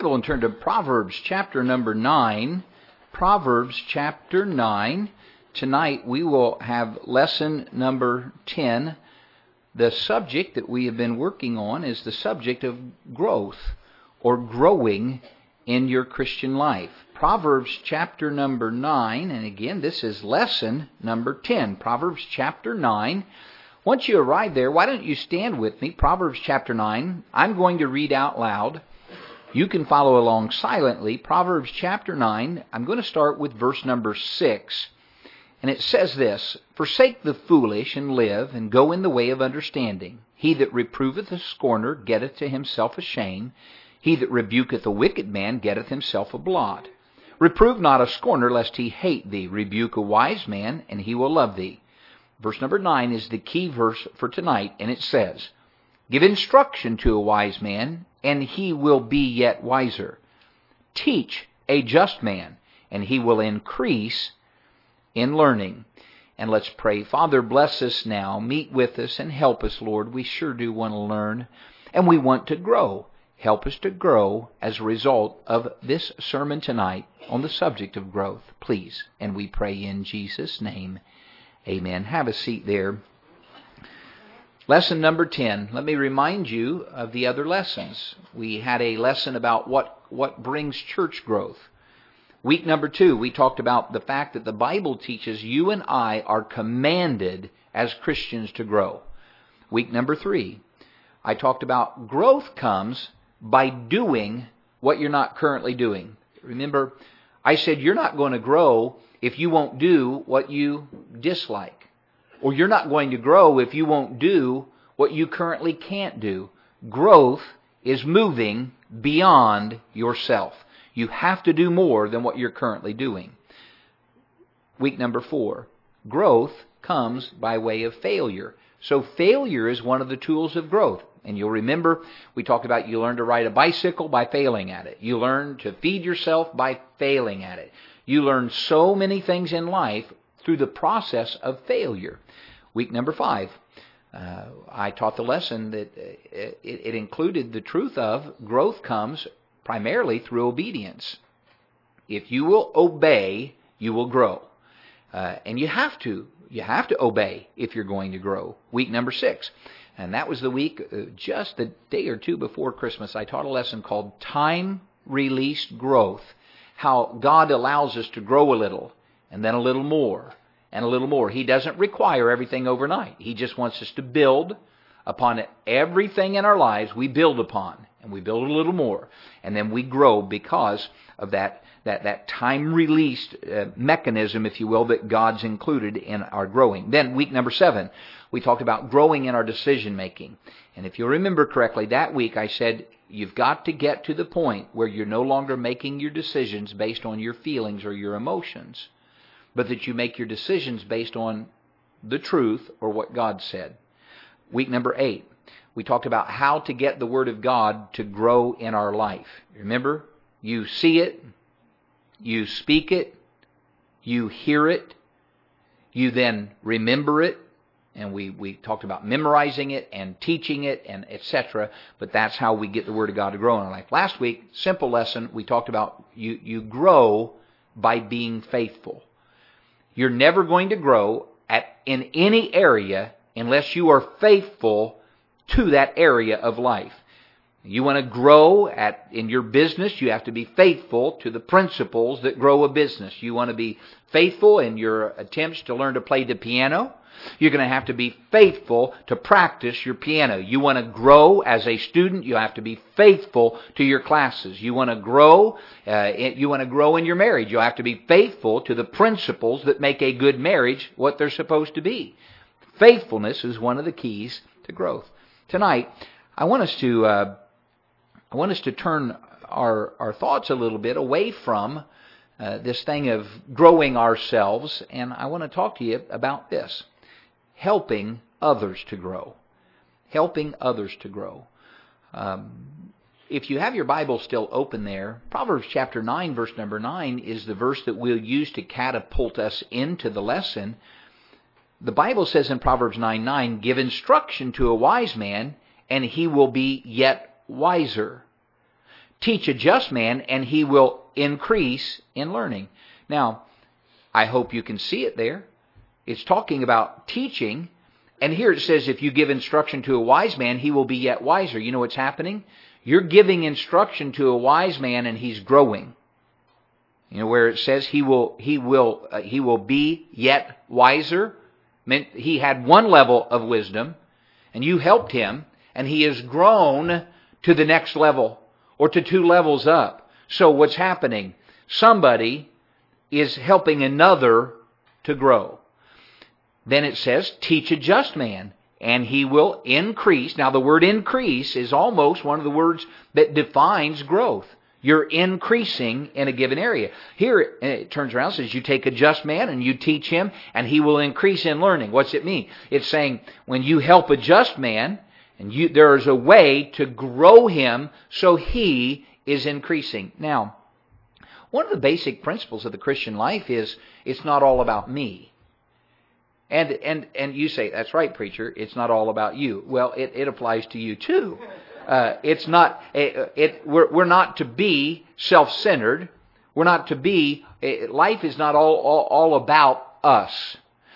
And turn to Proverbs chapter number 9. Proverbs chapter 9. Tonight we will have lesson number 10. The subject that we have been working on is the subject of growth or growing in your Christian life. Proverbs chapter number 9, and again this is lesson number 10. Proverbs chapter 9. Once you arrive there, why don't you stand with me? Proverbs chapter 9. I'm going to read out loud. You can follow along silently. Proverbs chapter 9, I'm going to start with verse number 6. And it says this, "Forsake the foolish and live, and go in the way of understanding. He that reproveth a scorner getteth to himself a shame. He that rebuketh a wicked man getteth himself a blot. Reprove not a scorner, lest he hate thee. Rebuke a wise man, and he will love thee." Verse number 9 is the key verse for tonight, and it says, "Give instruction to a wise man, and he will be yet wiser. Teach a just man, and he will increase in learning." And let's pray. Father, bless us now. Meet with us and help us, Lord. We sure do want to learn, and we want to grow. Help us to grow as a result of this sermon tonight on the subject of growth, please. And we pray in Jesus' name. Amen. Have a seat there. Lesson number 10. Let me remind you of the other lessons. We had a lesson about what brings church growth. Week number 2, we talked about the fact that the Bible teaches you and I are commanded as Christians to grow. Week number 3, I talked about growth comes by doing what you're not currently doing. Remember, I said you're not going to grow if you won't do what you dislike. Or you're not going to grow if you won't do what you currently can't do. Growth is moving beyond yourself. You have to do more than what you're currently doing. Week number 4. Growth comes by way of failure. So failure is one of the tools of growth. And you'll remember, we talked about you learn to ride a bicycle by failing at it. You learn to feed yourself by failing at it. You learn so many things in life through the process of failure. Week number 5, I taught the lesson that it included the truth of growth comes primarily through obedience. If you will obey, you will grow. And you have to obey if you're going to grow. Week number 6, and that was the week, just a day or two before Christmas, I taught a lesson called Time-Released Growth. How God allows us to grow a little, and then a little more, and a little more. He doesn't require everything overnight. He just wants us to build upon everything in our lives we build upon. And we build a little more. And then we grow because of that time-released mechanism, if you will, that God's included in our growing. Then week number 7, we talked about growing in our decision-making. And if you remember correctly, that week I said, you've got to get to the point where you're no longer making your decisions based on your feelings or your emotions, but that you make your decisions based on the truth or what God said. Week number 8, we talked about how to get the Word of God to grow in our life. Remember, you see it, you speak it, you hear it, you then remember it, and we talked about memorizing it and teaching it and etc. But that's how we get the Word of God to grow in our life. Last week, simple lesson, we talked about you grow by being faithful. You're never going to grow in any area unless you are faithful to that area of life. You want to grow in your business, you have to be faithful to the principles that grow a business. You want to be faithful in your attempts to learn to play the piano. You're going to have to be faithful to practice your piano. You want to grow as a student, you have to be faithful to your classes. You want to grow in your marriage, you'll have to be faithful to the principles that make a good marriage what they're supposed to be. Faithfulness is one of the keys to growth. Tonight, I want us to turn our thoughts a little bit away from this thing of growing ourselves, and I want to talk to you about this. Helping others to grow. Helping others to grow. If you have your Bible still open there, Proverbs chapter 9, verse number 9 is the verse that we'll use to catapult us into the lesson. The Bible says in Proverbs 9:9, "Give instruction to a wise man, and he will be yet wiser. Teach a just man, and he will increase in learning. Now, I hope you can see it there. It's talking about teaching. And here it says, if you give instruction to a wise man, he will be yet wiser. You know what's happening? You're giving instruction to a wise man, and he's growing. You know where it says he will be yet wiser. Meant he had one level of wisdom, and you helped him, and he has grown to the next level, or to 2 levels up. So what's happening? Somebody is helping another to grow. Then it says, teach a just man, and he will increase. Now the word increase is almost one of the words that defines growth. You're increasing in a given area. Here it turns around and says, you take a just man and you teach him, and he will increase in learning. What's it mean? It's saying when you help a just man, and there is a way to grow him so he is increasing. Now, one of the basic principles of the Christian life is it's not all about me. And you say, that's right, preacher, it's not all about you. Well, it applies to you too. It's not. We're not to be self-centered. We're not to be. Life is not all about us.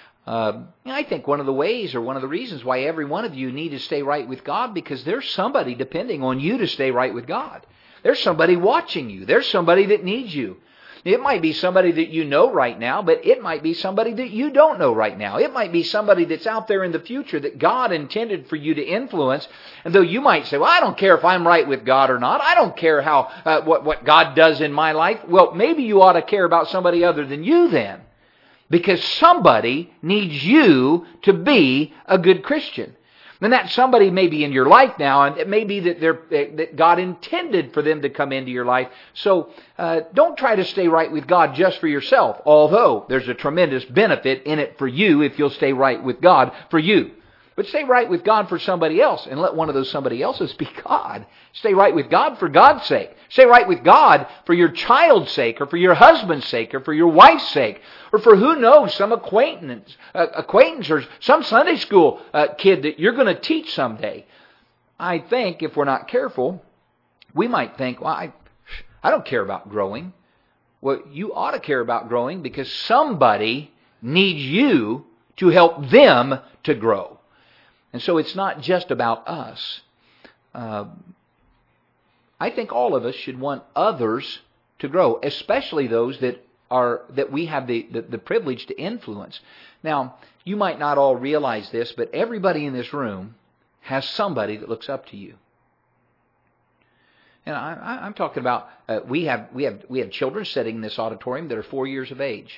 I think one of the ways or one of the reasons why every one of you need to stay right with God, because there's somebody depending on you to stay right with God. There's somebody watching you. There's somebody that needs you. It might be somebody that you know right now, but it might be somebody that you don't know right now. It might be somebody that's out there in the future that God intended for you to influence. And though you might say, well, I don't care if I'm right with God or not. I don't care how what God does in my life. Well, maybe you ought to care about somebody other than you then. Because somebody needs you to be a good Christian. And that somebody may be in your life now, and it may be that God intended for them to come into your life. So don't try to stay right with God just for yourself, although there's a tremendous benefit in it for you if you'll stay right with God for you. But stay right with God for somebody else, and let one of those somebody else's be God. Stay right with God for God's sake. Stay right with God for your child's sake, or for your husband's sake, or for your wife's sake, or for who knows, some acquaintance or some Sunday school kid that you're going to teach someday. I think if we're not careful, we might think, well, I don't care about growing. Well, you ought to care about growing because somebody needs you to help them to grow. And so it's not just about us. I think all of us should want others to grow, especially those that we have the privilege to influence. Now, you might not all realize this, but everybody in this room has somebody that looks up to you. And I'm talking about we have children sitting in this auditorium that are 4 years of age.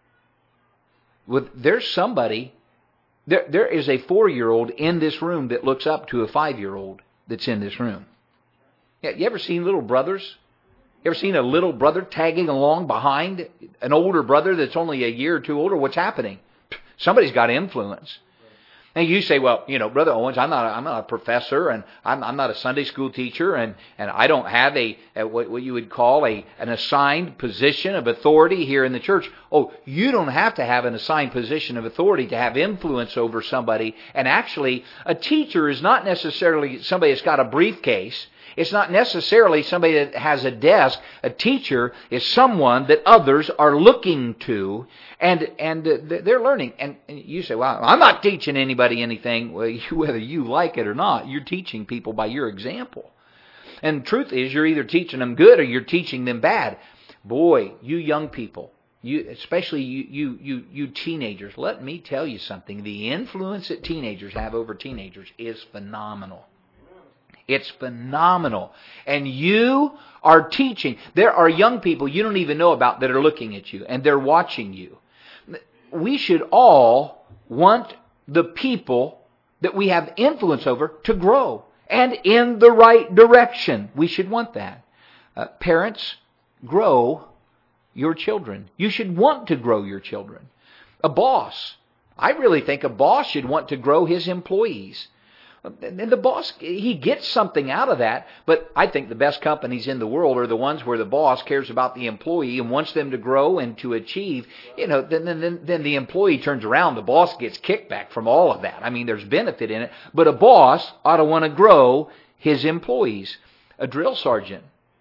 There's somebody. There is a 4-year-old in this room that looks up to a 5-year-old that's in this room. Yeah, you ever seen little brothers? You ever seen a little brother tagging along behind an older brother that's only a year or two older? What's happening? Somebody's got influence. And you say, well, Brother Owens, I'm not a professor, and I'm not a Sunday school teacher, and I don't have what you would call an assigned position of authority here in the church. Oh, you don't have to have an assigned position of authority to have influence over somebody. And actually, a teacher is not necessarily somebody that's got a briefcase. It's not necessarily somebody that has a desk. A teacher is someone that others are looking to, and they're learning. And you say, well, I'm not teaching anybody anything. Well, whether you like it or not, you're teaching people by your example. And the truth is, you're either teaching them good or you're teaching them bad. Boy, you young people, especially you teenagers, let me tell you something. The influence that teenagers have over teenagers is phenomenal. It's phenomenal. And you are teaching. There are young people you don't even know about that are looking at you, and they're watching you. We should all want the people that we have influence over to grow, and in the right direction. We should want that. Parents, grow your children. You should want to grow your children. A boss. I really think a boss should want to grow his employees. And the boss, he gets something out of that, but I think the best companies in the world are the ones where the boss cares about the employee and wants them to grow and to achieve. Then the employee turns around, the boss gets kickback from all of that. I mean, there's benefit in it, but a boss ought to want to grow his employees. A drill sergeant,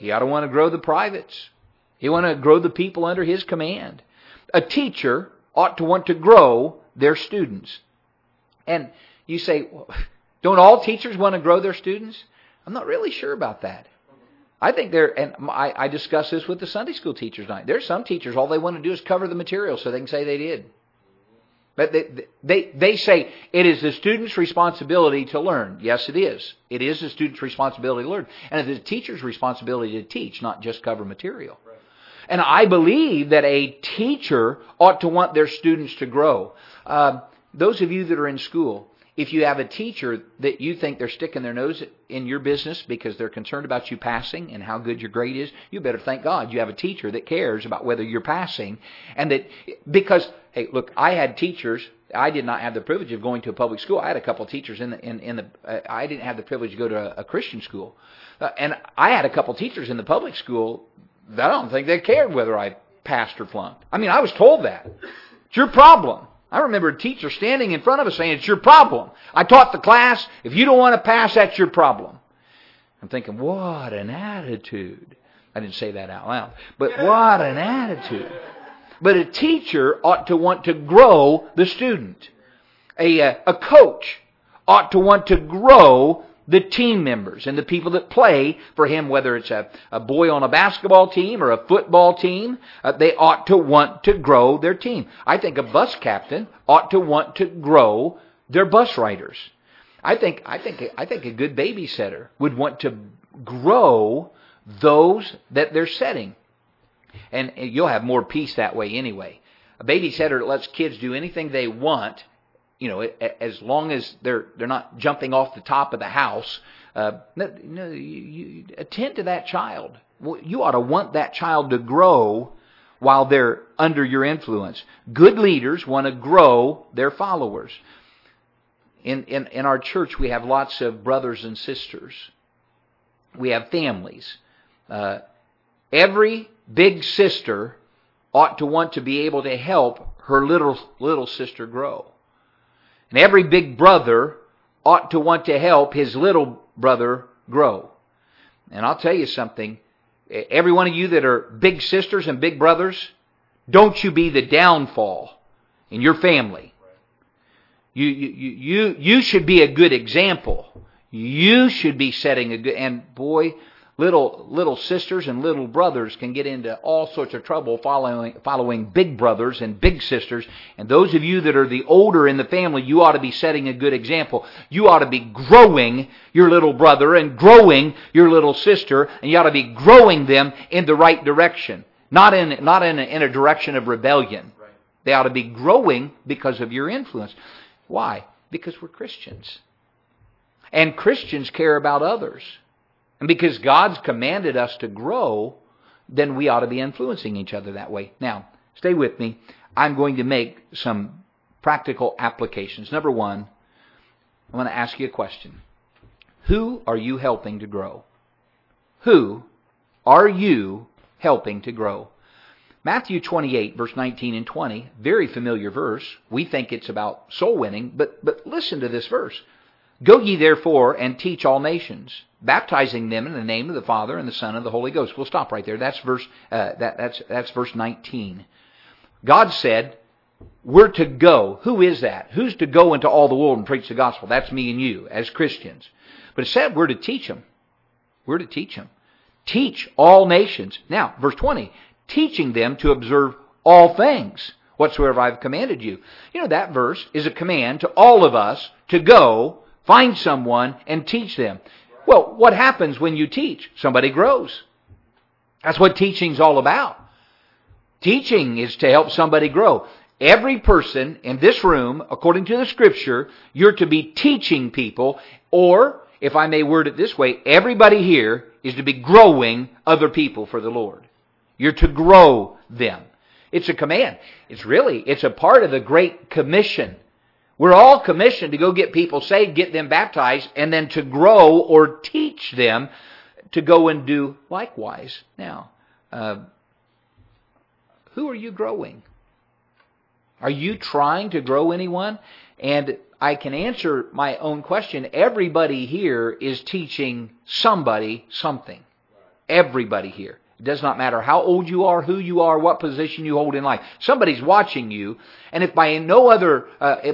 He ought to want to grow the privates. He ought to grow the people under his command. A teacher ought to want to grow their students. And you say, well, don't all teachers want to grow their students? I'm not really sure about that. I think I discussed this with the Sunday school teachers tonight. There's some teachers, all they want to do is cover the material so they can say they did. But they say it is the student's responsibility to learn. Yes, it is. It is the student's responsibility to learn. And it is the teacher's responsibility to teach, not just cover material. Right. And I believe that a teacher ought to want their students to grow. Those of you that are in school, if you have a teacher that you think they're sticking their nose in your business because they're concerned about you passing and how good your grade is, you better thank God you have a teacher that cares about whether you're passing. And that, because, hey, look, I had teachers. I did not have the privilege of going to a public school. I had a couple of teachers I didn't have the privilege to go to a Christian school. And I had a couple of teachers in the public school that I don't think they cared whether I passed or flunked. I mean, I was told that. It's your problem. I remember a teacher standing in front of us saying, it's your problem. I taught the class. If you don't want to pass, that's your problem. I'm thinking, what an attitude. I didn't say that out loud. But what an attitude. But a teacher ought to want to grow the student. A coach ought to want to grow the team members and the people that play for him, whether it's a boy on a basketball team or a football team, they ought to want to grow their team. I think a bus captain ought to want to grow their bus riders. I think a good babysitter would want to grow those that they're setting. And you'll have more peace that way anyway. A babysitter that lets kids do anything they want, you know, as long as they're not jumping off the top of the house, you attend to that child. You ought to want that child to grow while they're under your influence. Good leaders want to grow their followers. In our church, we have lots of brothers and sisters. We have families. Every big sister ought to want to be able to help her little sister grow. And every big brother ought to want to help his little brother grow. And I'll tell you something. Every one of you that are big sisters and big brothers, don't you be the downfall in your family. You should be a good example. You should be setting a good... And boy, little sisters and little brothers can get into all sorts of trouble following big brothers and big sisters. And those of you that are the older in the family, you ought to be setting a good example. You ought to be growing your little brother and growing your little sister, and you ought to be growing them in the right direction, not in a direction of rebellion. Right. They ought to be growing because of your influence. Why? Because we're Christians. And Christians care about others. And because God's commanded us to grow, then we ought to be influencing each other that way. Now, stay with me. I'm going to make some practical applications. Number one, I want to ask you a question. Who are you helping to grow? Who are you helping to grow? Matthew 28, verse 19 and 20, very familiar verse. We think it's about soul winning, but listen to this verse. Go ye therefore and teach all nations, baptizing them in the name of the Father and the Son and the Holy Ghost. We'll stop right there. That's verse 19. God said, we're to go. Who is that? Who's to go into all the world and preach the gospel? That's me and you as Christians. But it said we're to teach them. We're to teach them. Teach all nations. Now, verse 20, teaching them to observe all things whatsoever I've commanded you. You know, that verse is a command to all of us to go, find someone, and teach them. Well, what happens when you teach? Somebody grows. That's what teaching's all about. Teaching is to help somebody grow. Every person in this room, according to the Scripture, you're to be teaching people, or, if I may word it this way, everybody here is to be growing other people for the Lord. You're to grow them. It's a command. It's a part of the Great Commission. We're all commissioned to go get people saved, get them baptized, and then to grow or teach them to go and do likewise. Now, who are you growing? Are you trying to grow anyone? And I can answer my own question. Everybody here is teaching somebody something. Everybody here. It does not matter how old you are, who you are, what position you hold in life. Somebody's watching you, and if by no other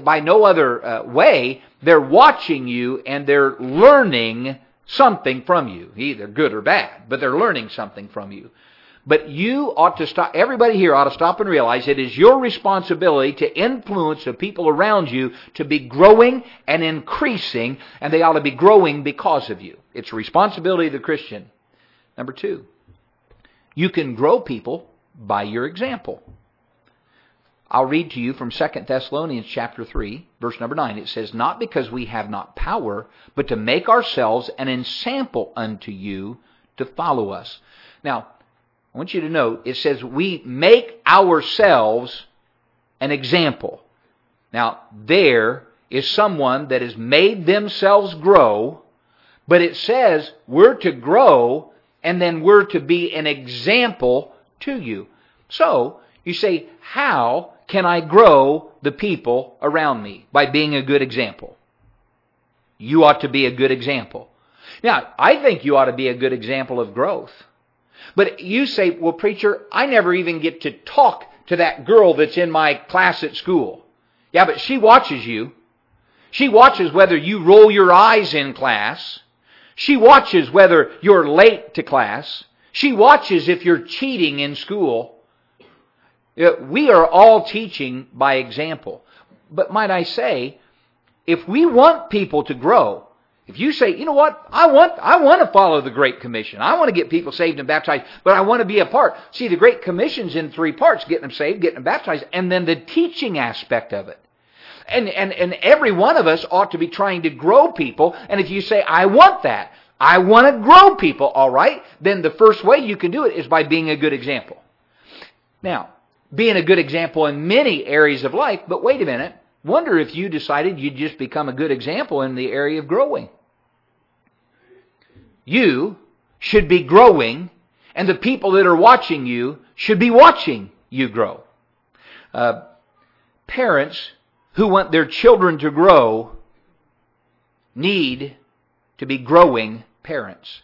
way, they're watching you and they're learning something from you, either good or bad, but they're learning something from you. But you ought to stop, everybody here ought to stop and realize it is your responsibility to influence the people around you to be growing and increasing, and they ought to be growing because of you. It's a responsibility of the Christian. Number 2, you can grow people by your example. I'll read to you from 2 Thessalonians chapter 3, verse number 9. It says, "Not because we have not power, but to make ourselves an ensample unto you to follow us." Now, I want you to note, it says we make ourselves an example. Now, there is someone that has made themselves grow, but it says we're to grow and then we're to be an example to you. So, you say, how can I grow the people around me? By being a good example. You ought to be a good example. Now, I think you ought to be a good example of growth. But you say, well, preacher, I never even get to talk to that girl that's in my class at school. Yeah, but she watches you. She watches whether you roll your eyes in class. She watches whether you're late to class. She watches if you're cheating in school. We are all teaching by example. But might I say, if we want people to grow, if you say, you know what, I want to follow the Great Commission. I want to get people saved and baptized, but I want to be a part. See, the Great Commission's in 3 parts: getting them saved, getting them baptized, and then the teaching aspect of it. And every one of us ought to be trying to grow people. And if you say, I want that, I want to grow people, all right, then the first way you can do it is by being a good example. Now, being a good example in many areas of life, but wait a minute, wonder if you decided you'd just become a good example in the area of growing. You should be growing, and the people that are watching you should be watching you grow. Parents who want their children to grow need to be growing parents.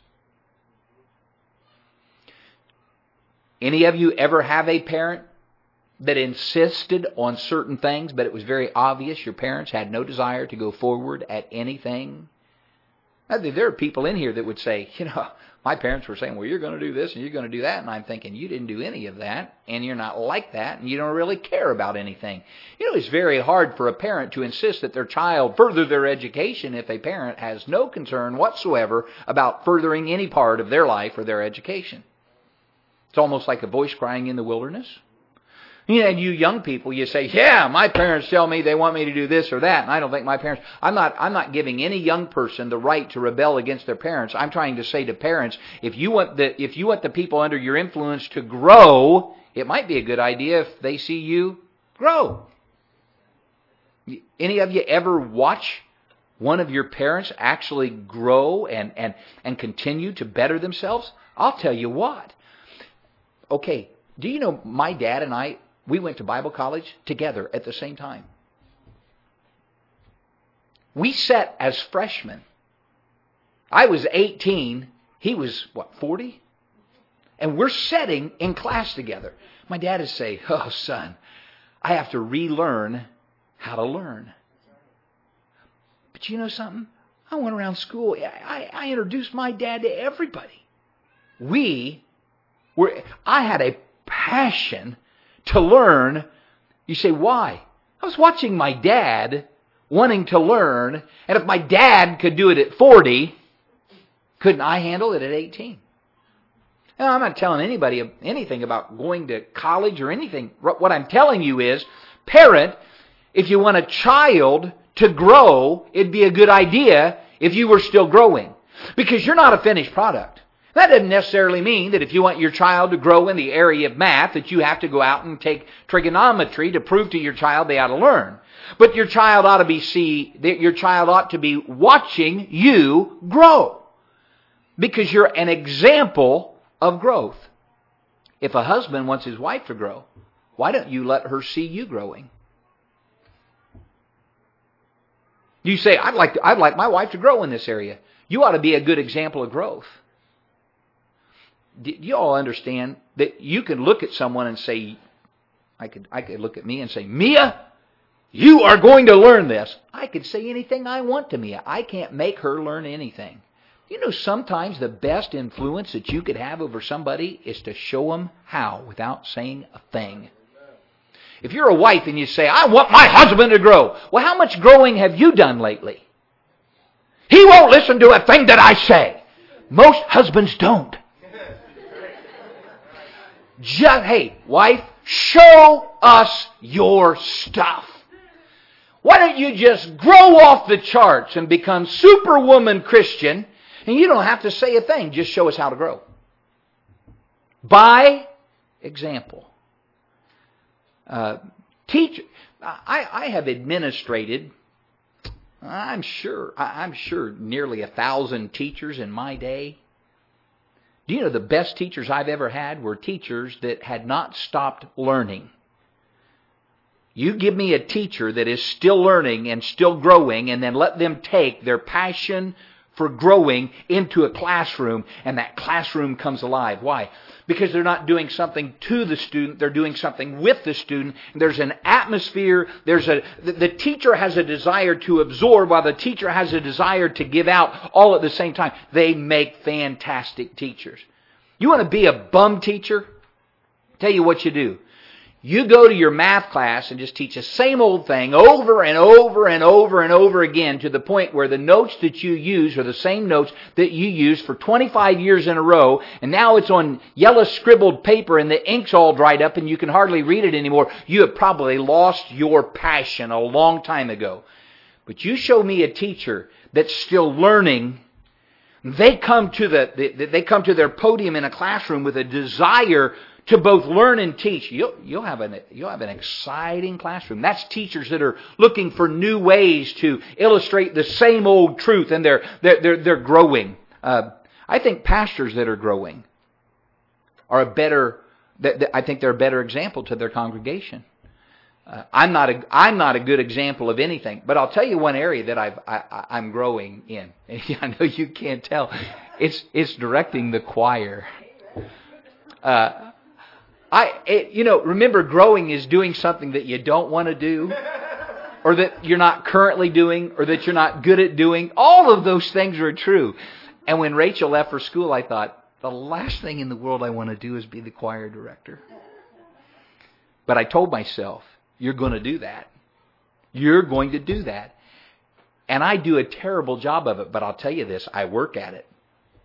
Any of you ever have a parent that insisted on certain things, but it was very obvious your parents had no desire to go forward at anything? There are people in here that would say, you know, my parents were saying, well, you're going to do this and you're going to do that. And I'm thinking, you didn't do any of that, and you're not like that, and you don't really care about anything. You know, it's very hard for a parent to insist that their child further their education if a parent has no concern whatsoever about furthering any part of their life or their education. It's almost like a voice crying in the wilderness. You know, and you young people, you say, yeah, my parents tell me they want me to do this or that, and I don't think my parents... I'm not giving any young person the right to rebel against their parents. I'm trying to say to parents, if you want the people under your influence to grow, it might be a good idea if they see you grow. Any of you ever watch one of your parents actually grow and continue to better themselves? I'll tell you what. Okay, do you know my dad and I, we went to Bible college together at the same time. We sat as freshmen. I was 18. He was, 40? And we're sitting in class together. My dad would say, oh, son, I have to relearn how to learn. But you know something? I went around school. I introduced my dad to everybody. I had a passion to learn. You say, why? I was watching my dad wanting to learn, and if my dad could do it at 40, couldn't I handle it at 18? Now, I'm not telling anybody anything about going to college or anything. What I'm telling you is, parent, if you want a child to grow, it'd be a good idea if you were still growing, because you're not a finished product. That doesn't necessarily mean that if you want your child to grow in the area of math, that you have to go out and take trigonometry to prove to your child they ought to learn. But your child ought to be watching you grow, because you're an example of growth. If a husband wants his wife to grow, why don't you let her see you growing? You say, I'd like my wife to grow in this area. You ought to be a good example of growth. Do you all understand that you can look at someone and say, I could look at me and say, Mia, you are going to learn this. I could say anything I want to Mia. I can't make her learn anything. You know, sometimes the best influence that you could have over somebody is to show them how without saying a thing. If you're a wife and you say, I want my husband to grow. Well, how much growing have you done lately? He won't listen to a thing that I say. Most husbands don't. Hey, wife, show us your stuff. Why don't you just grow off the charts and become Superwoman Christian, and you don't have to say a thing. Just show us how to grow. By example. I have administrated, I'm sure nearly 1,000 teachers in my day. Do you know the best teachers I've ever had were teachers that had not stopped learning? You give me a teacher that is still learning and still growing, and then let them take their passion for growing into a classroom, and that classroom comes alive. Why? Because they're not doing something to the student, they're doing something with the student. There's an atmosphere, the teacher has a desire to absorb while the teacher has a desire to give out all at the same time. They make fantastic teachers. You want to be a bum teacher? Tell you what you do. You go to your math class and just teach the same old thing over and over and over and over again to the point where the notes that you use are the same notes that you used for 25 years in a row, and now it's on yellow scribbled paper and the ink's all dried up and you can hardly read it anymore. You have probably lost your passion a long time ago. But you show me a teacher that's still learning. They come to their podium in a classroom with a desire to both learn and teach. You'll have an exciting classroom. That's teachers that are looking for new ways to illustrate the same old truth, and they're growing. I think pastors that are growing are I think they're a better example to their congregation. I'm not a good example of anything, but I'll tell you one area that I'm growing in. I know you can't tell. It's directing the choir. Remember, growing is doing something that you don't want to do, or that you're not currently doing, or that you're not good at doing. All of those things are true. And when Rachel left for school, I thought, the last thing in the world I want to do is be the choir director. But I told myself, you're going to do that. You're going to do that. And I do a terrible job of it, but I'll tell you this, I work at it.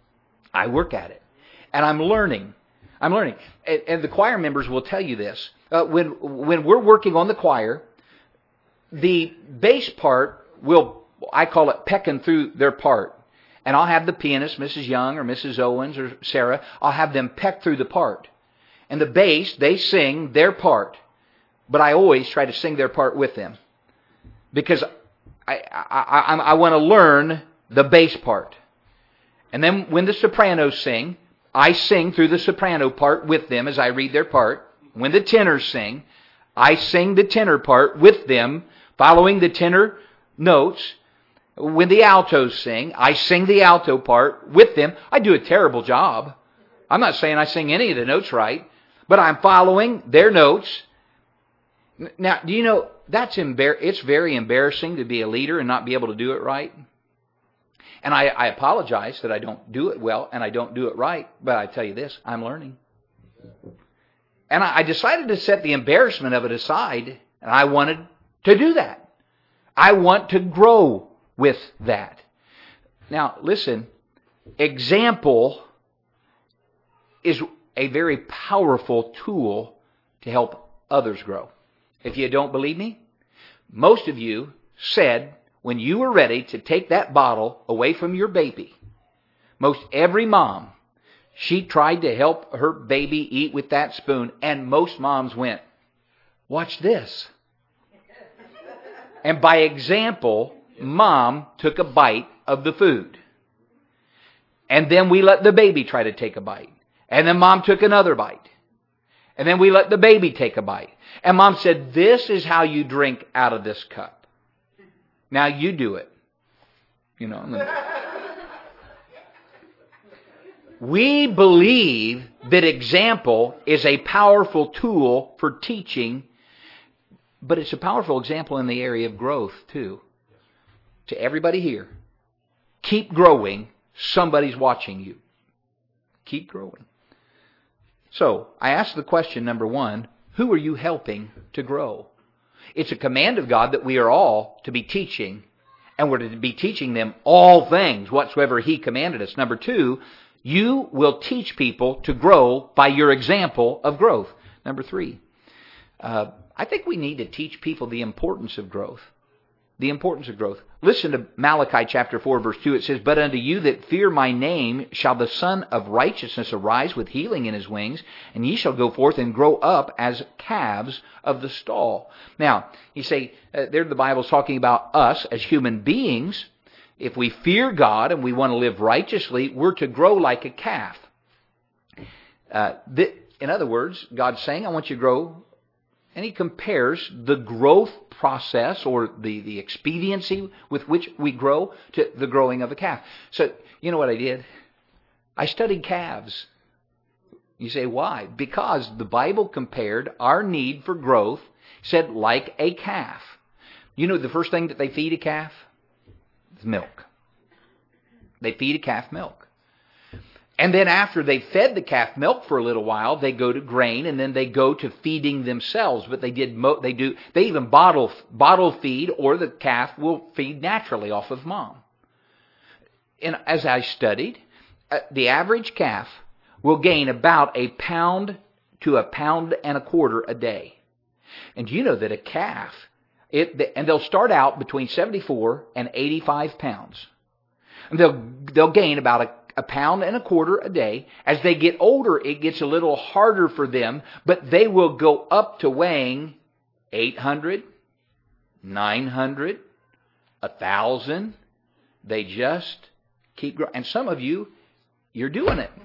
And I'm learning. And the choir members will tell you this. When we're working on the choir, the bass part I call it pecking through their part. And I'll have the pianist, Mrs. Young or Mrs. Owens or Sarah, I'll have them peck through the part. And the bass, they sing their part. But I always try to sing their part with them. Because I want to learn the bass part. And then when the sopranos sing, I sing through the soprano part with them as I read their part. When the tenors sing, I sing the tenor part with them, following the tenor notes. When the altos sing, I sing the alto part with them. I do a terrible job. I'm not saying I sing any of the notes right, but I'm following their notes. Now, do you know, it's very embarrassing to be a leader and not be able to do it right. And I apologize that I don't do it well and I don't do it right, but I tell you this, I'm learning. And I decided to set the embarrassment of it aside, and I wanted to do that. I want to grow with that. Now, listen, example is a very powerful tool to help others grow. If you don't believe me, most of you said, when you were ready to take that bottle away from your baby, most every mom, she tried to help her baby eat with that spoon, and most moms went, watch this. And by example, mom took a bite of the food. And then we let the baby try to take a bite. And then mom took another bite. And then we let the baby take a bite. And mom said, this is how you drink out of this cup. Now you do it. We believe that example is a powerful tool for teaching, but it's a powerful example in the area of growth too. To everybody here, keep growing. Somebody's watching you. Keep growing. So, I asked the question, number one, who are you helping to grow? It's a command of God that we are all to be teaching, and we're to be teaching them all things whatsoever He commanded us. Number two, you will teach people to grow by your example of growth. Number three, I think we need to teach people the importance of growth. The importance of growth. Listen to Malachi chapter 4, verse 2. It says, "But unto you that fear my name shall the Son of Righteousness arise with healing in his wings, and ye shall go forth and grow up as calves of the stall." Now, you say, there the Bible's talking about us as human beings. If we fear God and we want to live righteously, we're to grow like a calf. In other words, God's saying, I want you to grow. And He compares the growth process or the expediency with which we grow to the growing of a calf. So, you know what I did? I studied calves. You say, why? Because the Bible compared our need for growth, said like a calf. You know the first thing that they feed a calf? It's milk. They feed a calf milk. And then after they fed the calf milk for a little while, they go to grain, and then they go to feeding themselves. But they even bottle feed, or the calf will feed naturally off of mom. And as I studied, the average calf will gain about 1 pound to 1.25 pounds a day. And you know that a calf, and they'll start out between 74 and 85 pounds. And they'll gain about 1.25 pounds a day. As they get older, it gets a little harder for them, but they will go up to weighing 800, 900, 1,000. They just keep growing. And some of you, you're doing it.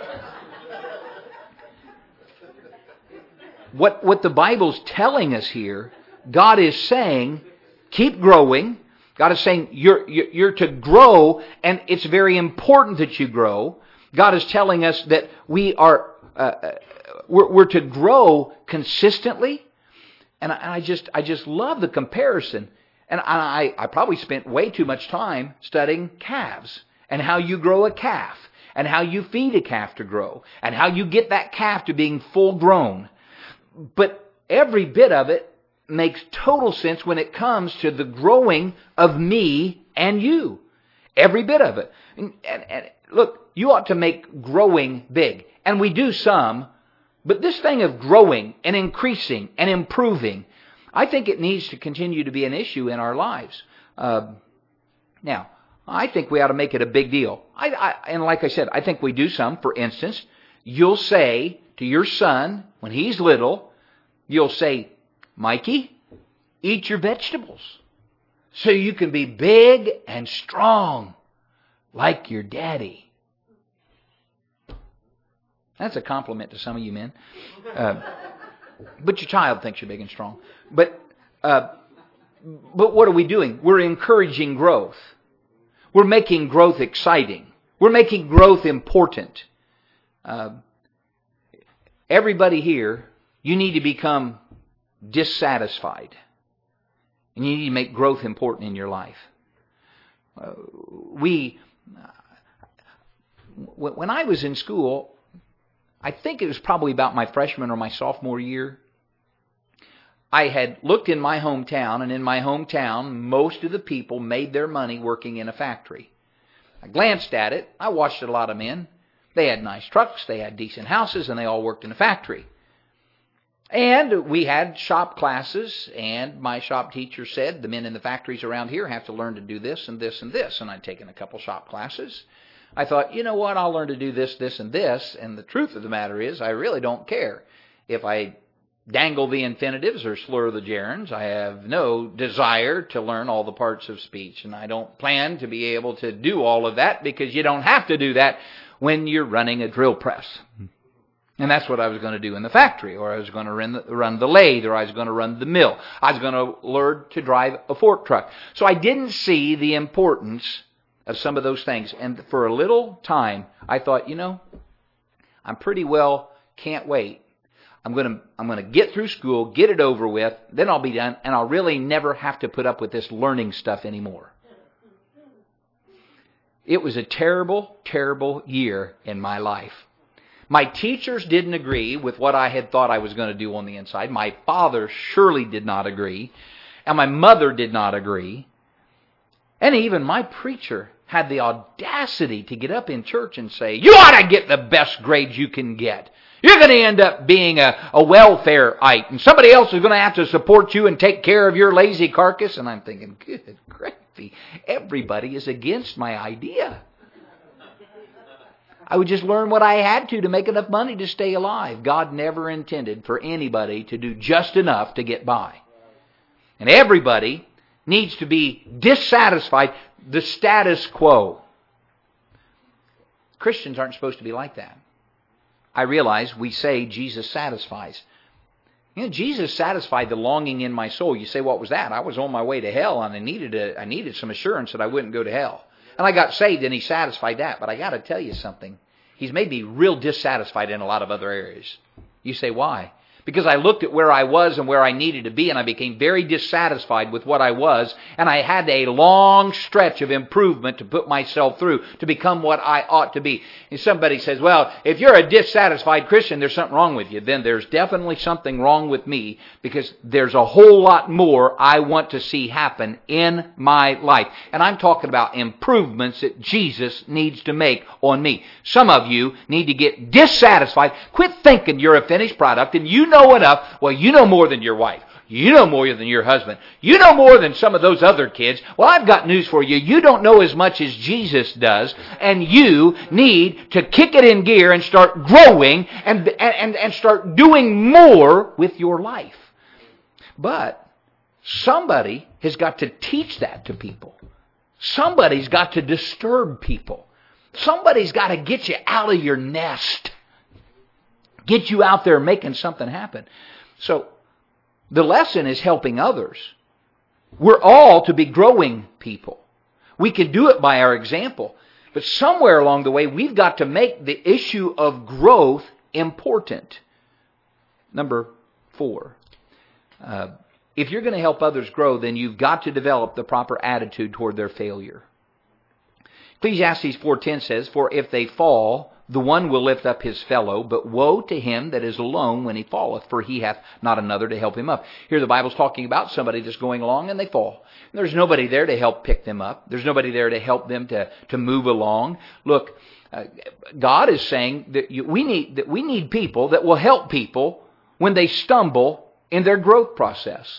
What the Bible's telling us here, God is saying, keep growing. God is saying you're to grow, and it's very important that you grow. God is telling us that we're to grow consistently, and I just love the comparison. And I probably spent way too much time studying calves and how you grow a calf and how you feed a calf to grow and how you get that calf to being full grown. But every bit of it makes total sense when it comes to the growing of me and you. Every bit of it. And look, you ought to make growing big. And we do some, but this thing of growing and increasing and improving, I think it needs to continue to be an issue in our lives. Now, I think we ought to make it a big deal. And like I said, I think we do some. For instance, you'll say to your son, when he's little, you'll say, Mikey, eat your vegetables so you can be big and strong like your daddy. That's a compliment to some of you men. But your child thinks you're big and strong. But what are we doing? We're encouraging growth. We're making growth exciting. We're making growth important. Everybody here, you need to become dissatisfied. And you need to make growth important in your life. When I was in school, I think it was probably about my freshman or my sophomore year, I had looked in my hometown, and in my hometown, most of the people made their money working in a factory. I glanced at it. I watched a lot of men. They had nice trucks, they had decent houses, and they all worked in a factory. And we had shop classes, and my shop teacher said, the men in the factories around here have to learn to do this and this and this. And I'd taken a couple shop classes. I thought, you know what, I'll learn to do this, this, and this. And the truth of the matter is, I really don't care. If I dangle the infinitives or slur the gerunds, I have no desire to learn all the parts of speech. And I don't plan to be able to do all of that, because you don't have to do that when you're running a drill press. And that's what I was going to do in the factory, or I was going to run the lathe, or I was going to run the mill. I was going to learn to drive a fork truck. So I didn't see the importance of some of those things. And for a little time, I thought, I'm pretty well can't wait. I'm going to get through school, get it over with, then I'll be done, and I'll really never have to put up with this learning stuff anymore. It was a terrible, terrible year in my life. My teachers didn't agree with what I had thought I was going to do on the inside. My father surely did not agree. And my mother did not agree. And even my preacher had the audacity to get up in church and say, you ought to get the best grades you can get. You're going to end up being a welfareite, and somebody else is going to have to support you and take care of your lazy carcass. And I'm thinking, good gravy, everybody is against my idea. I would just learn what I had to make enough money to stay alive. God never intended for anybody to do just enough to get by. And everybody needs to be dissatisfied, the status quo. Christians aren't supposed to be like that. I realize we say Jesus satisfies. Jesus satisfied the longing in my soul. You say, what was that? I was on my way to hell, and I needed some assurance that I wouldn't go to hell. And I got saved, and He satisfied that. But I got to tell you something. He's made me real dissatisfied in a lot of other areas. You say, why? Because I looked at where I was and where I needed to be, and I became very dissatisfied with what I was, and I had a long stretch of improvement to put myself through to become what I ought to be. And somebody says, well, if you're a dissatisfied Christian, there's something wrong with you. Then there's definitely something wrong with me, because there's a whole lot more I want to see happen in my life. And I'm talking about improvements that Jesus needs to make on me. Some of you need to get dissatisfied. Quit thinking you're a finished product, and you know enough. Well, you know more than your wife. You know more than your husband. You know more than some of those other kids. Well, I've got news for you. You don't know as much as Jesus does, and you need to kick it in gear and start growing and start doing more with your life. But somebody has got to teach that to people. Somebody's got to disturb people. Somebody's got to get you out of your nest. Get you out there making something happen. So, the lesson is helping others. We're all to be growing people. We can do it by our example. But somewhere along the way, we've got to make the issue of growth important. Number 4. If you're going to help others grow, then you've got to develop the proper attitude toward their failure. Ecclesiastes 4:10 says, for if they fall, the one will lift up his fellow, but woe to him that is alone when he falleth, for he hath not another to help him up. Here the Bible's talking about somebody that's going along and they fall. And there's nobody there to help pick them up. There's nobody there to help them to move along. Look, God is saying that we need people that will help people when they stumble in their growth process.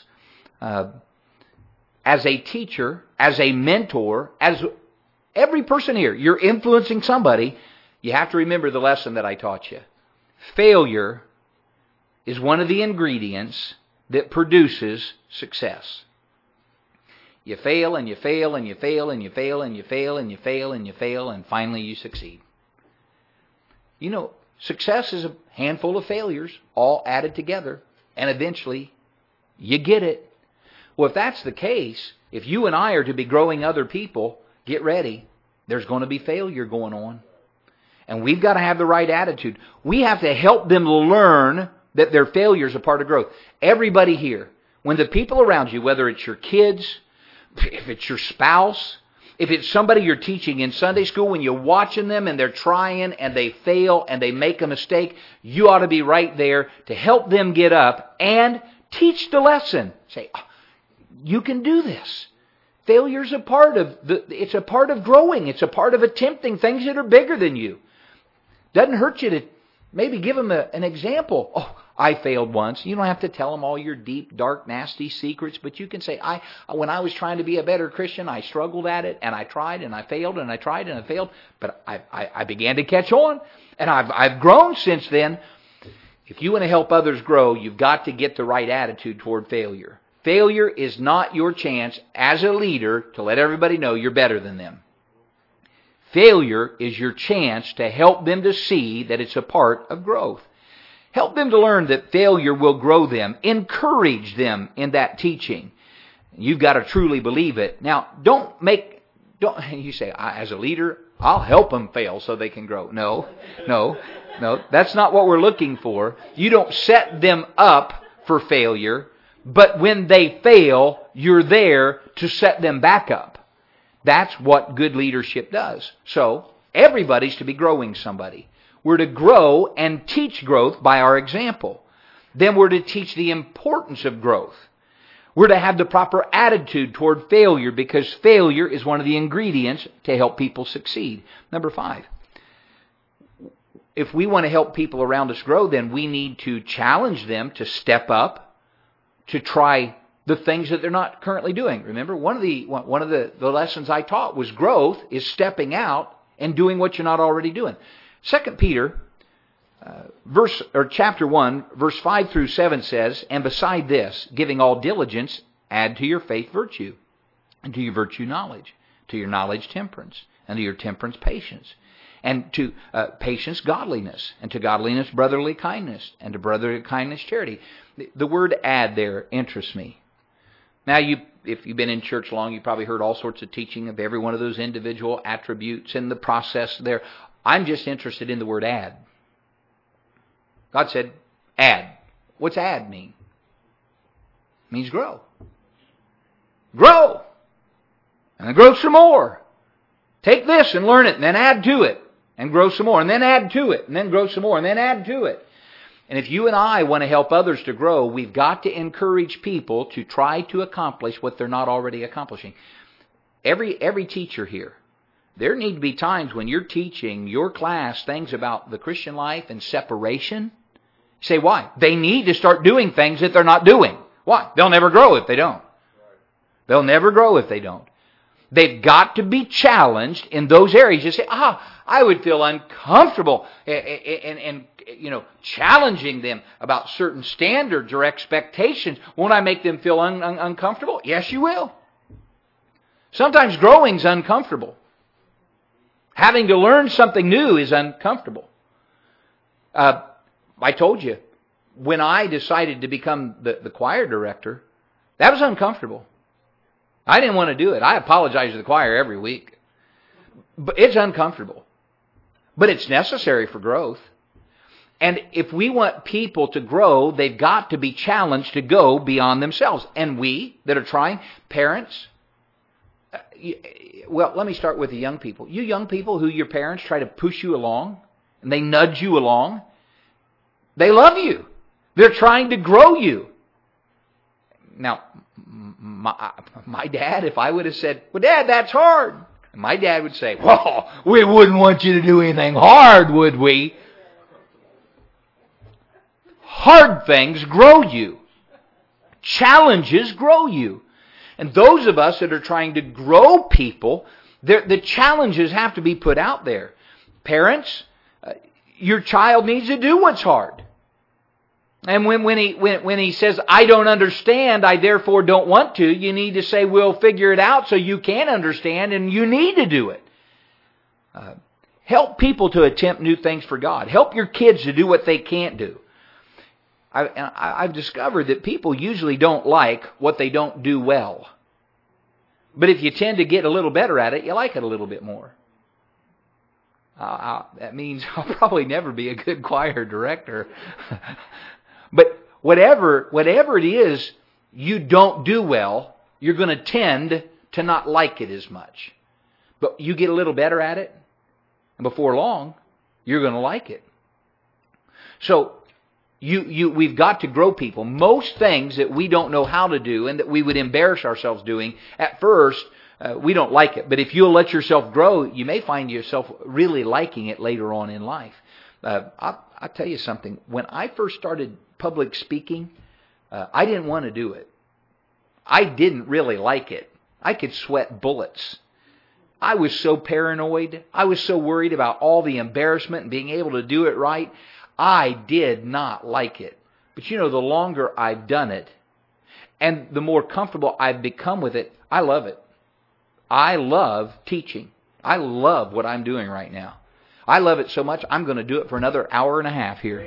As a teacher, as a mentor, as every person here, you're influencing somebody. You have to remember the lesson that I taught you. Failure is one of the ingredients that produces success. You fail and you fail and you fail and you fail and you fail and you fail and you fail and finally you succeed. You know, success is a handful of failures all added together, and eventually you get it. Well, if that's the case, if you and I are to be growing other people, get ready. There's going to be failure going on. And we've got to have the right attitude. We have to help them learn that their failure is a part of growth. Everybody here, when the people around you, whether it's your kids, if it's your spouse, if it's somebody you're teaching in Sunday school, when you're watching them and they're trying and they fail and they make a mistake, you ought to be right there to help them get up and teach the lesson. Say, you can do this. Failure's a part of it's a part of growing. It's a part of attempting things that are bigger than you. Doesn't hurt you to maybe give them an example. Oh, I failed once. You don't have to tell them all your deep, dark, nasty secrets, but you can say, when I was trying to be a better Christian, I struggled at it, and I tried, and I failed, and I tried, and I failed, but I began to catch on, and I've grown since then. If you want to help others grow, you've got to get the right attitude toward failure. Failure is not your chance as a leader to let everybody know you're better than them. Failure is your chance to help them to see that it's a part of growth. Help them to learn that failure will grow them. Encourage them in that teaching. You've got to truly believe it. Now, don't Don't you say, as a leader, I'll help them fail so they can grow. No. That's not what we're looking for. You don't set them up for failure, but when they fail, you're there to set them back up. That's what good leadership does. So, everybody's to be growing somebody. We're to grow and teach growth by our example. Then we're to teach the importance of growth. We're to have the proper attitude toward failure, because failure is one of the ingredients to help people succeed. Number 5. If we want to help people around us grow, then we need to challenge them to step up, to try the things that they're not currently doing. Remember, one of the lessons I taught was growth is stepping out and doing what you're not already doing. 2 Peter chapter 1, verse 5 through 7 says, "And beside this, giving all diligence, add to your faith virtue, and to your virtue knowledge, to your knowledge temperance, and to your temperance patience, and to patience godliness, and to godliness brotherly kindness, and to brotherly kindness charity." The word "add" there interests me. Now, if you've been in church long, you've probably heard all sorts of teaching of every one of those individual attributes and the process there. I'm just interested in the word "add." God said, add. What's add mean? It means grow. Grow. And then grow some more. Take this and learn it, and then add to it. And grow some more. And then add to it. And then grow some more. And then add to it. And if you and I want to help others to grow, we've got to encourage people to try to accomplish what they're not already accomplishing. Every teacher here, there need to be times when you're teaching your class things about the Christian life and separation. You say, why? They need to start doing things that they're not doing. Why? They'll never grow if they don't. They'll never grow if they don't. They've got to be challenged in those areas. You say, I would feel uncomfortable and challenging them about certain standards or expectations. Won't I make them feel uncomfortable? Yes, you will. Sometimes growing's uncomfortable. Having to learn something new is uncomfortable. I told you, when I decided to become the choir director, that was uncomfortable. I didn't want to do it. I apologize to the choir every week. But it's uncomfortable. But it's necessary for growth. And if we want people to grow, they've got to be challenged to go beyond themselves. And we that are trying, parents, well, let me start with the young people. You young people who your parents try to push you along, and they nudge you along, they love you. They're trying to grow you. Now, my dad, if I would have said, well, Dad, that's hard. My dad would say, well, we wouldn't want you to do anything hard, would we? Hard things grow you. Challenges grow you. And those of us that are trying to grow people, the challenges have to be put out there. Parents, your child needs to do what's hard. And when he says, I don't understand, I therefore don't want to, you need to say, we'll figure it out so you can understand, and you need to do it. Help people to attempt new things for God. Help your kids to do what they can't do. I've discovered that people usually don't like what they don't do well. But if you tend to get a little better at it, you like it a little bit more. That means I'll probably never be a good choir director. But whatever it is you don't do well, you're going to tend to not like it as much. But you get a little better at it, and before long, you're going to like it. So we've got to grow people. Most things that we don't know how to do and that we would embarrass ourselves doing, at first, we don't like it. But if you'll let yourself grow, you may find yourself really liking it later on in life. I'll tell you something. When I first started public speaking, I didn't want to do it. I didn't really like it. I could sweat bullets. I was so paranoid. I was so worried about all the embarrassment and being able to do it right. I did not like it. But the longer I've done it and the more comfortable I've become with it, I love it. I love teaching. I love what I'm doing right now. I love it so much, I'm going to do it for another hour and a half here.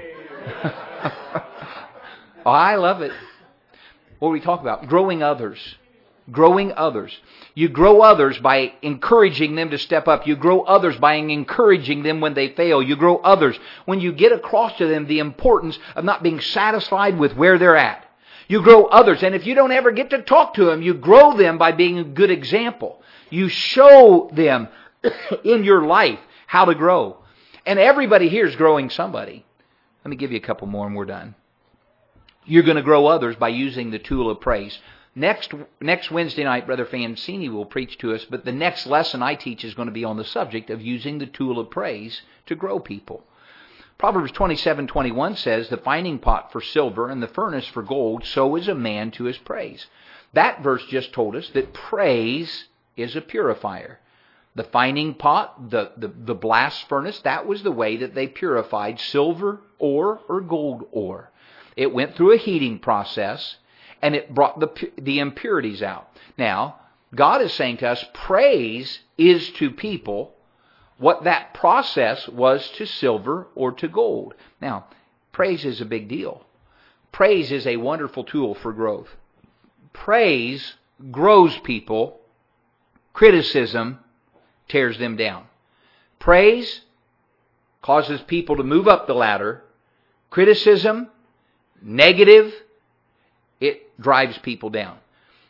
Oh, I love it. What do we talk about? Growing others. growing others. You grow others by encouraging them to step up. You grow others by encouraging them when they fail. You grow others when you get across to them the importance of not being satisfied with where they're at. You grow others, and if you don't ever get to talk to them, you grow them by being a good example. You show them in your life how to grow. And everybody here is growing somebody. Let me give you a couple more and we're done. You're going to grow others by using the tool of praise. Next Wednesday night, Brother Fancini will preach to us, but the next lesson I teach is going to be on the subject of using the tool of praise to grow people. Proverbs 27:21 says, "The finding pot for silver and the furnace for gold, so is a man to his praise." That verse just told us that praise is a purifier. The finding pot, the blast furnace, that was the way that they purified silver ore or gold ore. It went through a heating process, and it brought the impurities out. Now, God is saying to us, praise is to people what that process was to silver or to gold. Now, praise is a big deal. Praise is a wonderful tool for growth. Praise grows people. Criticism tears them down. Praise causes people to move up the ladder. Criticism, negative, it drives people down.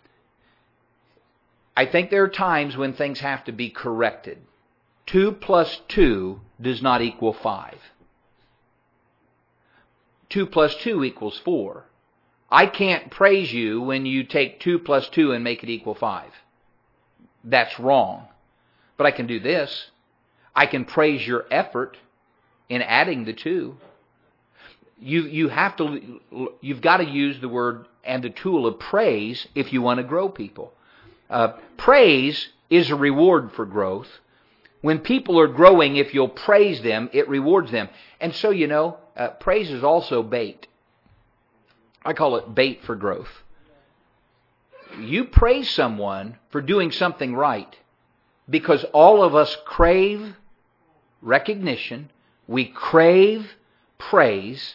I think there are times when things have to be corrected. 2 plus 2 does not equal 5. 2 plus 2 equals 4. I can't praise you when you take 2 plus 2 and make it equal 5. That's wrong. But I can do this. I can praise your effort in adding the 2. You've got to use the word and the tool of praise if you want to grow people. Praise is a reward for growth. When people are growing, if you'll praise them, it rewards them. And so, praise is also bait. I call it bait for growth. You praise someone for doing something right because all of us crave recognition. We crave praise.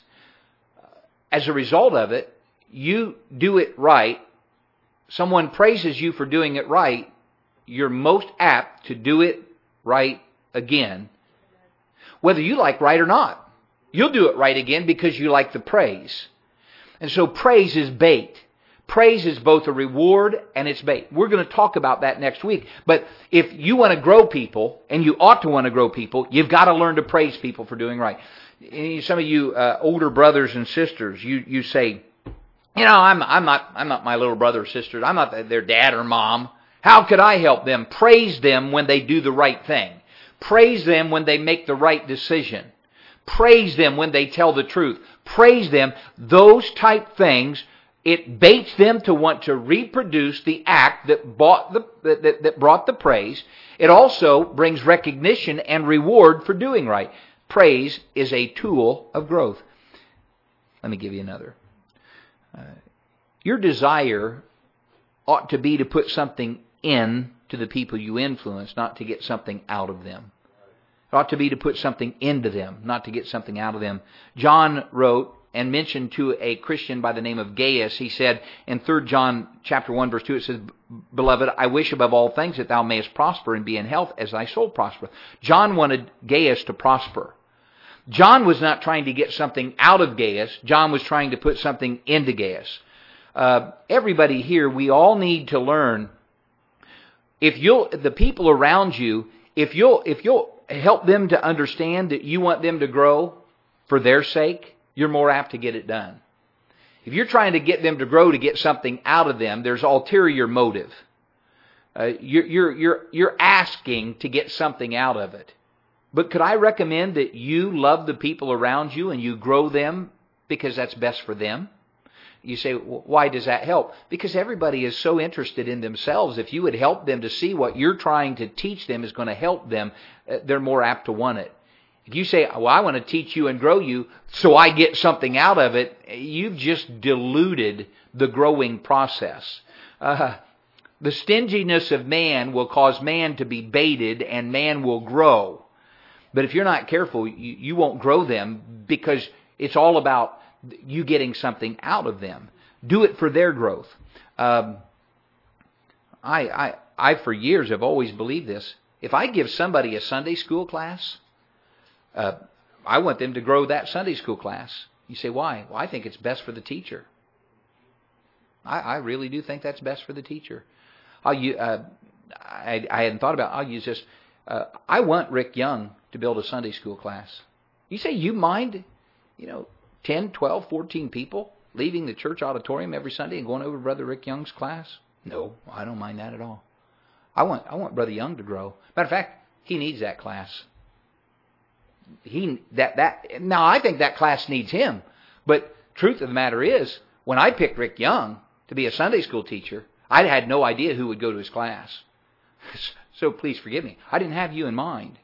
As a result of it, you do it right. Someone praises you for doing it right. You're most apt to do it right again, whether you like right or not. You'll do it right again because you like the praise. And so praise is bait. Praise is both a reward and it's bait. We're going to talk about that next week. But if you want to grow people, and you ought to want to grow people, you've got to learn to praise people for doing right. Some of you older brothers and sisters, you say, I'm not my little brother or sister. I'm not their dad or mom. How could I help them? Praise them when they do the right thing. Praise them when they make the right decision. Praise them when they tell the truth. Praise them. Those type things, it baits them to want to reproduce the act that brought the praise. It also brings recognition and reward for doing right. Praise is a tool of growth. Let me give you another. Your desire ought to be to put something in to the people you influence, not to get something out of them. It ought to be to put something into them, not to get something out of them. John wrote and mentioned to a Christian by the name of Gaius, he said in 3 John chapter 1 verse 2, it says, "Beloved, I wish above all things that thou mayest prosper and be in health as thy soul prospereth." John wanted Gaius to prosper. John was not trying to get something out of Gaius. John was trying to put something into Gaius. Everybody here, we all need to learn. The people around you, if you'll help them to understand that you want them to grow for their sake, you're more apt to get it done. If you're trying to get them to grow to get something out of them, there's ulterior motive. You're asking to get something out of it. But could I recommend that you love the people around you and you grow them because that's best for them? You say, well, why does that help? Because everybody is so interested in themselves. If you would help them to see what you're trying to teach them is going to help them, they're more apt to want it. If you say, well, I want to teach you and grow you so I get something out of it, you've just diluted the growing process. The stinginess of man will cause man to be baited and man will grow. But if you're not careful, you won't grow them because it's all about you getting something out of them. Do it for their growth. I for years have always believed this. If I give somebody a Sunday school class, I want them to grow that Sunday school class. You say, why? Well, I think it's best for the teacher. I really do think that's best for the teacher. I hadn't thought about it. I'll use this. I want Rick Young to build a Sunday school class. You say you mind, 10, 12, 14 people leaving the church auditorium every Sunday and going over to Brother Rick Young's class? No, I don't mind that at all. I want Brother Young to grow. Matter of fact, he needs that class. Now I think that class needs him. But truth of the matter is, when I picked Rick Young to be a Sunday school teacher, I had no idea who would go to his class. So please forgive me. I didn't have you in mind.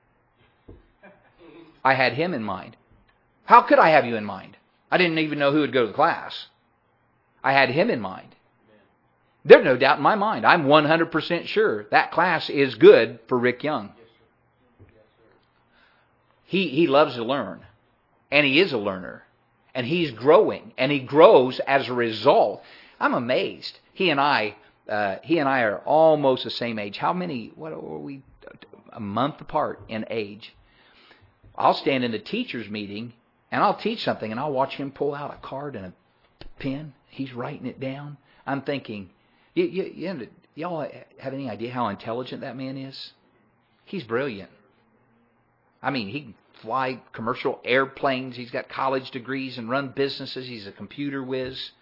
I had him in mind. How could I have you in mind? I didn't even know who would go to the class. I had him in mind. There's no doubt in my mind. I'm 100% sure that class is good for Rick Young. He loves to learn. And he is a learner. And he's growing. And he grows as a result. I'm amazed. He and I are almost the same age. What are we? A month apart in age. I'll stand in the teacher's meeting and I'll teach something and I'll watch him pull out a card and a pen. He's writing it down. I'm thinking, y'all have any idea how intelligent that man is? He's brilliant. I mean, he can fly commercial airplanes. He's got college degrees and run businesses. He's a computer whiz.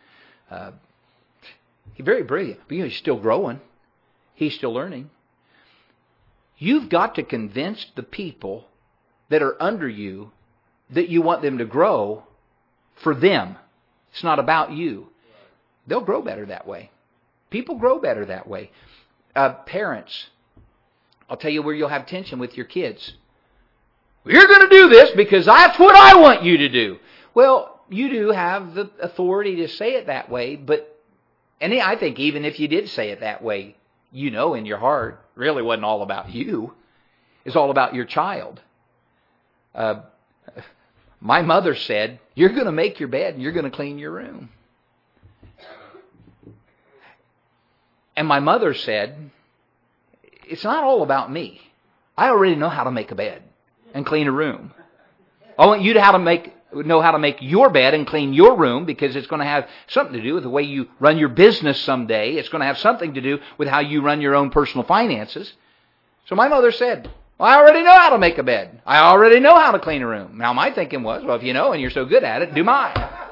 He's very brilliant. But he's still growing. He's still learning. You've got to convince the people that are under you that you want them to grow for them. It's not about you. They'll grow better that way. People grow better that way. Parents, I'll tell you where you'll have tension with your kids. You're going to do this because that's what I want you to do. Well, you do have the authority to say it that way, and I think even if you did say it that way, in your heart, it really wasn't all about you. It's all about your child. My mother said, you're going to make your bed and you're going to clean your room. And my mother said, it's not all about me. I already know how to make a bed and clean a room. I want you to know how to make your bed and clean your room, because it's going to have something to do with the way you run your business someday. It's going to have something to do with how you run your own personal finances. So my mother said, well, I already know how to make a bed. I already know how to clean a room. Now my thinking was, well, if you know and you're so good at it, do mine.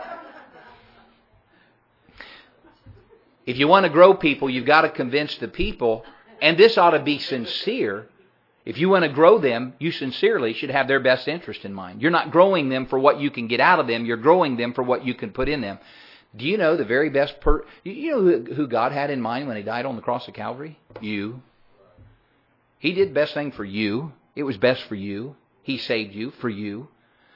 If you want to grow people, you've got to convince the people, and this ought to be sincere. If you want to grow them, you sincerely should have their best interest in mind. You're not growing them for what you can get out of them. You're growing them for what you can put in them. Do you know the very best you know who God had in mind when He died on the cross of Calvary? You. He did the best thing for you. It was best for you. He saved you for you.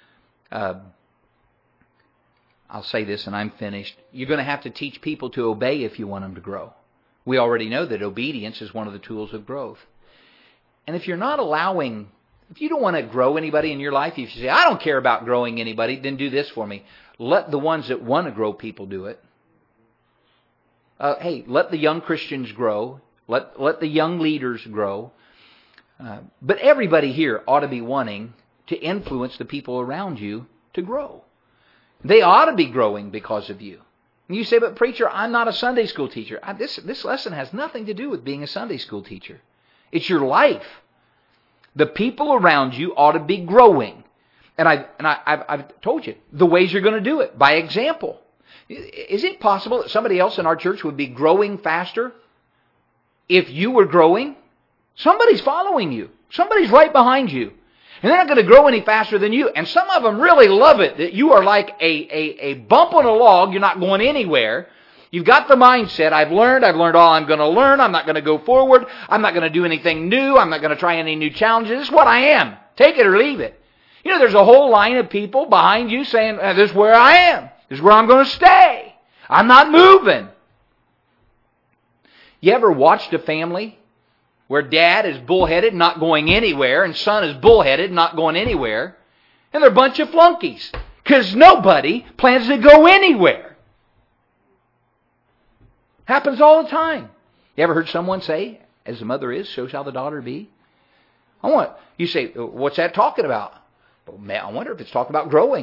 I'll say this and I'm finished. You're going to have to teach people to obey if you want them to grow. We already know that obedience is one of the tools of growth. And if you don't want to grow anybody in your life, if you say, I don't care about growing anybody, then do this for me. Let the ones that want to grow people do it. Hey, let the young Christians grow. Let the young leaders grow. But everybody here ought to be wanting to influence the people around you to grow. They ought to be growing because of you. And you say, but preacher, I'm not a Sunday school teacher. This lesson has nothing to do with being a Sunday school teacher. It's your life. The people around you ought to be growing. And I've told you the ways you're going to do it, by example. Is it possible that somebody else in our church would be growing faster if you were growing? Somebody's following you. Somebody's right behind you. And they're not going to grow any faster than you. And some of them really love it, that you are like a bump on a log. You're not going anywhere. You've got the mindset, I've learned all I'm going to learn. I'm not going to go forward. I'm not going to do anything new. I'm not going to try any new challenges. This is what I am. Take it or leave it. There's a whole line of people behind you saying, this is where I am. This is where I'm going to stay. I'm not moving. You ever watched a family where dad is bullheaded, not going anywhere, and son is bullheaded, not going anywhere, and they're a bunch of flunkies because nobody plans to go anywhere? Happens all the time. You ever heard someone say, as the mother is, so shall the daughter be? You say, what's that talking about? Well, man, I wonder if it's talking about growing.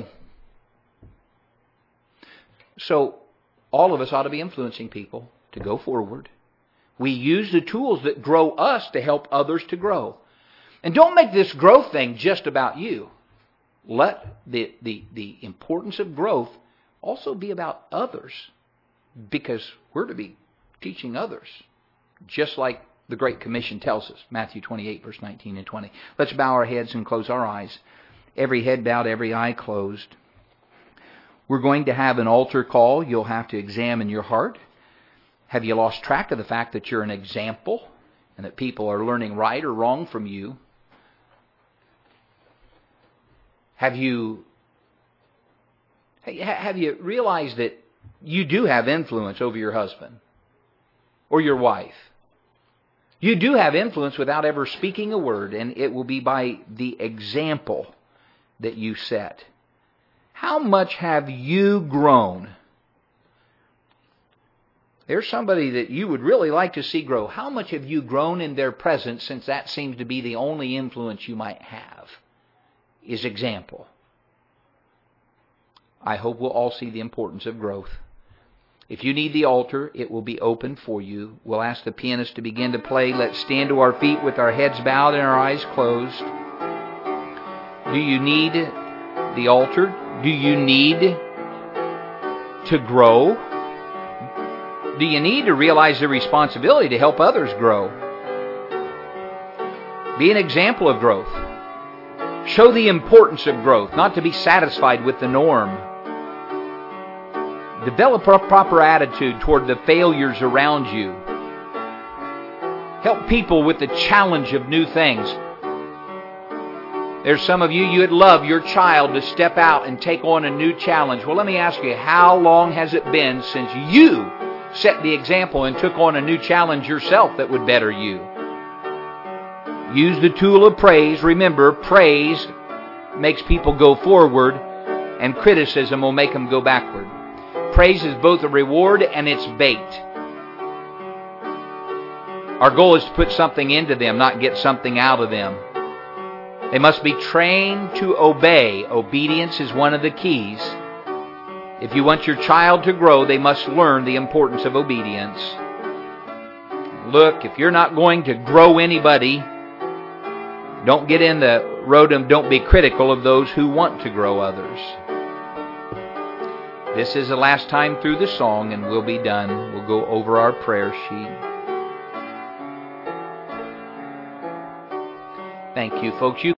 So all of us ought to be influencing people to go forward. We use the tools that grow us to help others to grow. And don't make this growth thing just about you. Let the importance of growth also be about others, because we're to be teaching others, just like the Great Commission tells us, Matthew 28, verse 19 and 20. Let's bow our heads and close our eyes. Every head bowed, every eye closed. We're going to have an altar call. You'll have to examine your heart. Have you lost track of the fact that you're an example and that people are learning right or wrong from you? Have you realized that you do have influence over your husband or your wife? You do have influence without ever speaking a word, and it will be by the example that you set. How much have you grown? There's somebody that you would really like to see grow. How much have you grown in their presence, since that seems to be the only influence you might have, is example. I hope we'll all see the importance of growth. If you need the altar, it will be open for you. We'll ask the pianist to begin to play. Let's stand to our feet with our heads bowed and our eyes closed. Do you need the altar? Do you need to grow? Do you need to realize the responsibility to help others grow? Be an example of growth. Show the importance of growth, not to be satisfied with the norm. Develop a proper attitude toward the failures around you. Help people with the challenge of new things. There's some of you would love your child to step out and take on a new challenge. Well, let me ask you, how long has it been since you set the example and took on a new challenge yourself that would better you? Use the tool of praise. Remember, praise makes people go forward, and criticism will make them go backward. Praise is both a reward and it's bait. Our goal is to put something into them, not get something out of them. They must be trained to obey. Obedience is one of the keys. If you want your child to grow, they must learn the importance of obedience. Look, if you're not going to grow anybody, don't get in the road of don't be critical of those who want to grow others. This is the last time through the song, and we'll be done. We'll go over our prayer sheet. Thank you, folks.